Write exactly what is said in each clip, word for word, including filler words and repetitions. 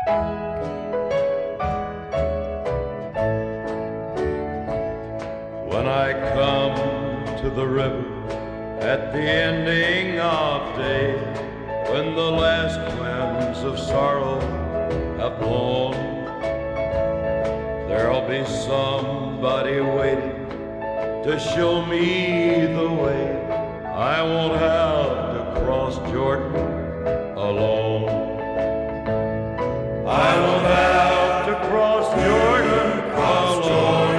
When I come to the river at the ending of day, when the last winds of sorrow have blown, there'll be somebody waiting to show me the way. I won't have to cross Jordan alone. I won't have to cross Jordan alone.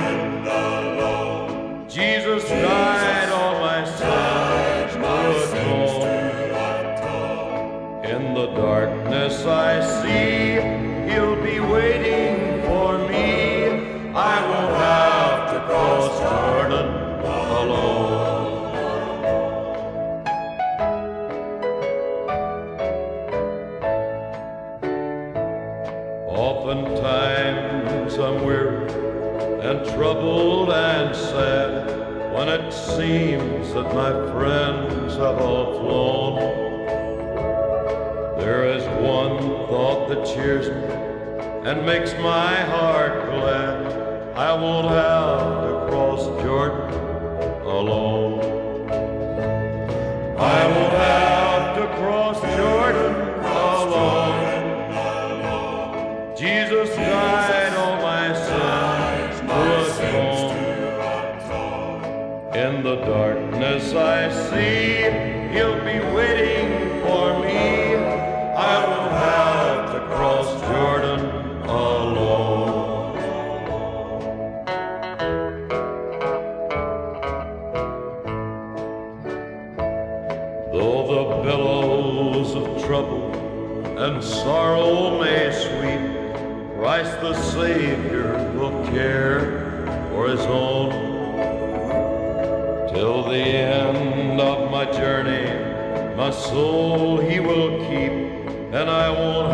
Jesus died all my sins to atone. In the darkness I see He'll be waiting for me. I won't have to cross Jordan alone. Oftentimes I'm weary and troubled and sad when it seems that my friends have all flown. There is one thought that cheers me and makes my heart glad. I won't have to cross Jordan alone. I won't have to cross Jordan alone. Jesus died all my sins to atone. In the darkness I see He'll be waiting for me. I won't have to cross Jordan alone. Though the billows of trouble and sorrow may sweep, Christ the Savior will care for His own. Till the end of my journey, my soul He will keep, and I won't